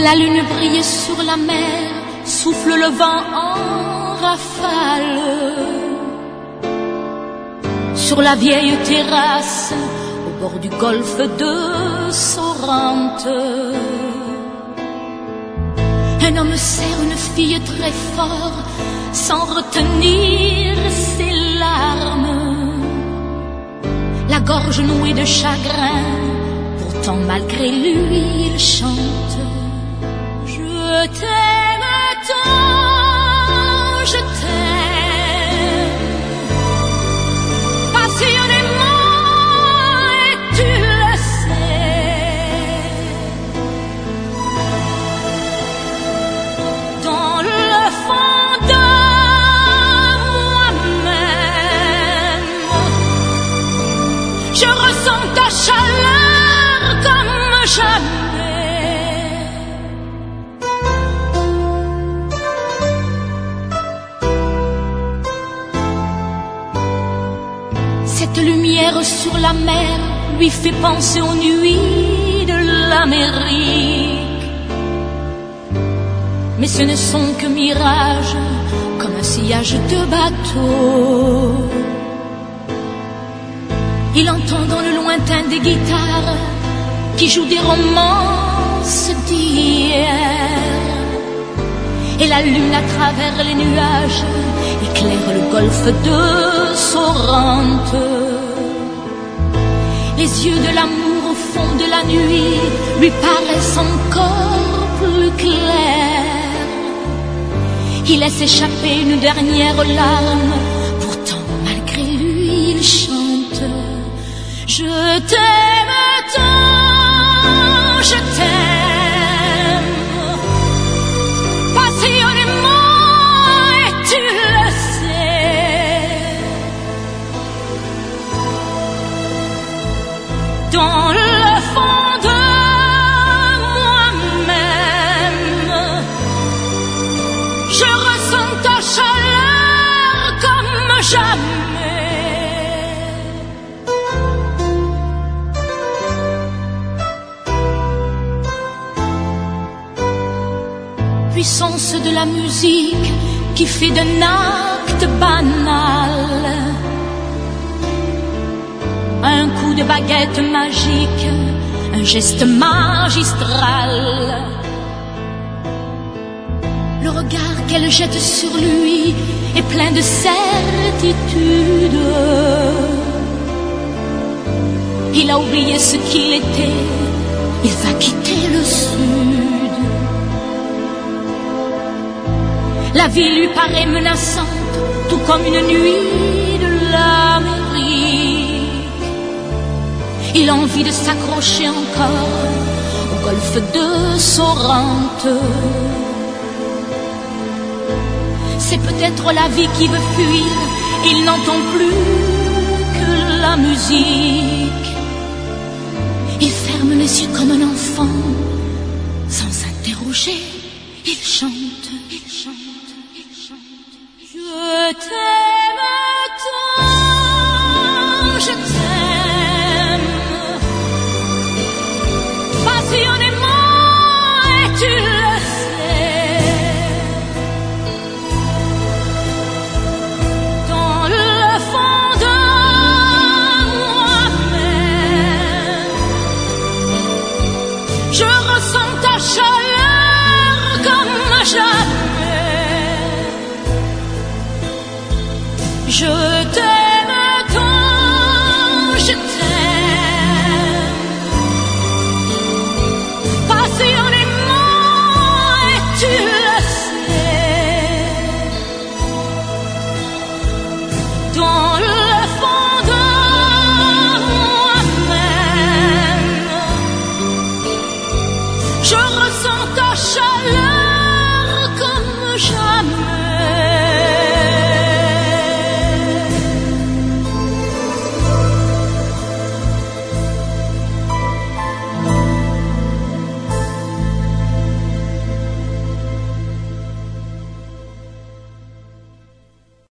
La lune brille sur la mer, souffle le vent en rafale. Sur la vieille terrasse, au bord du golfe de Sorrente, un homme serre une fille très fort, sans retenir ses larmes. La gorge nouée de chagrin, pourtant malgré lui il chante. Je t'aime tant, je t'aime passionnément et tu le sais. Dans le fond de moi-même, je ressens ta chaleur comme jamais. Cette lumière sur la mer lui fait penser aux nuits de l'Amérique. Mais ce ne sont que mirages, comme un sillage de bateau. Il entend dans le lointain des guitares qui jouent des romances d'hier. Et la lune à travers les nuages éclaire le golfe de Sorrente. Les yeux de l'amour au fond de la nuit lui paraissent encore plus clairs. Il laisse échapper une dernière larme, pourtant malgré lui il chante. Je t'aime tant, je t'aime passionnément et tu le sais. Dans le fond de moi-même, je ressens ta chaleur comme jamais. Puissance de la musique qui fait d'un acte banal un coup de baguette magique, un geste magistral. Le regard qu'elle jette sur lui est plein de certitude. Il a oublié ce qu'il était, il va quitter le sud. La vie lui paraît menaçante, tout comme une nuit de l'Amérique. Il a envie de s'accrocher encore au golfe de Sorrente. C'est peut-être la vie qui veut fuir, il n'entend plus que la musique. Il ferme les yeux comme un enfant, sans s'interroger, il chante, il chante, il chante. Je t'aime.